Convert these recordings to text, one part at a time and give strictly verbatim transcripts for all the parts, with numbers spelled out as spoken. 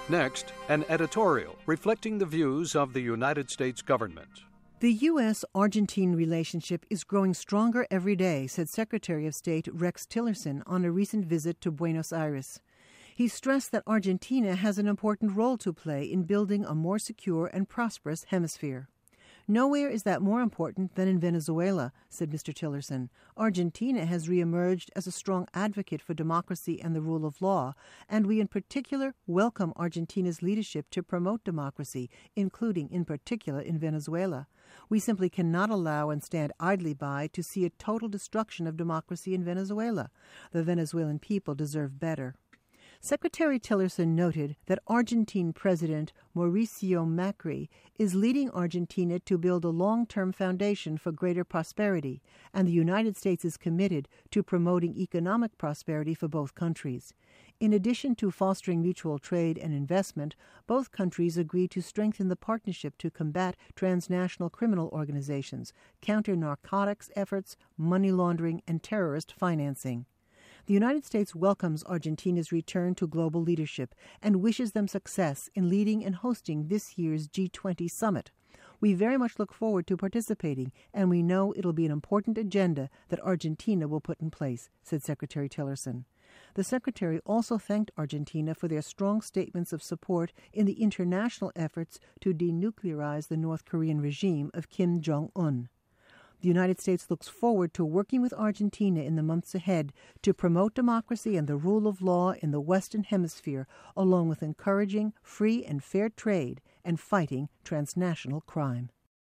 Next, an editorial reflecting the views of the United States government. The U S Argentine relationship is growing stronger every day, said Secretary of State Rex Tillerson on a recent visit to Buenos Aires. He stressed that Argentina has an important role to play in building a more secure and prosperous hemisphere. Nowhere is that more important than in Venezuela, said Mister Tillerson. Argentina has reemerged as a strong advocate for democracy and the rule of law, and we in particular welcome Argentina's leadership to promote democracy, including in particular in Venezuela. We simply cannot allow and stand idly by to see a total destruction of democracy in Venezuela. The Venezuelan people deserve better. Secretary Tillerson noted that Argentine President Mauricio Macri is leading Argentina to build a long-term foundation for greater prosperity, and the United States is committed to promoting economic prosperity for both countries. In addition to fostering mutual trade and investment, both countries agreed to strengthen the partnership to combat transnational criminal organizations, counter narcotics efforts, money laundering, and terrorist financing. The United States welcomes Argentina's return to global leadership and wishes them success in leading and hosting this year's G twenty summit. We very much look forward to participating, and we know it'll be an important agenda that Argentina will put in place, said Secretary Tillerson. The Secretary also thanked Argentina for their strong statements of support in the international efforts to denuclearize the North Korean regime of Kim Jong-un. The United States looks forward to working with Argentina in the months ahead to promote democracy and the rule of law in the Western Hemisphere, along with encouraging free and fair trade and fighting transnational crime.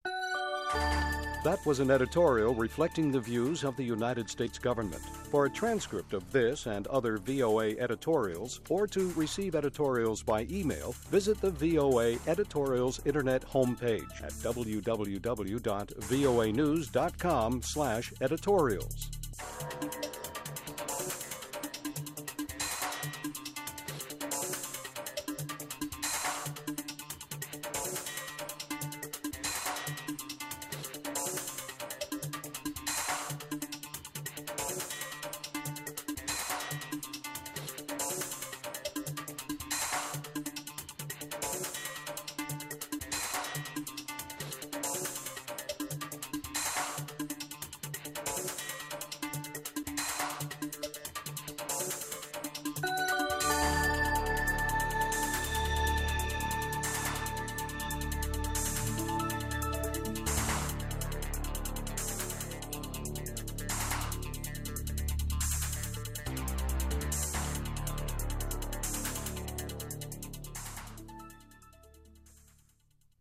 That was an editorial reflecting the views of the United States government. For a transcript of this and other V O A editorials, or to receive editorials by email, visit the V O A Editorials Internet homepage at w w w dot voa news dot com slash editorials.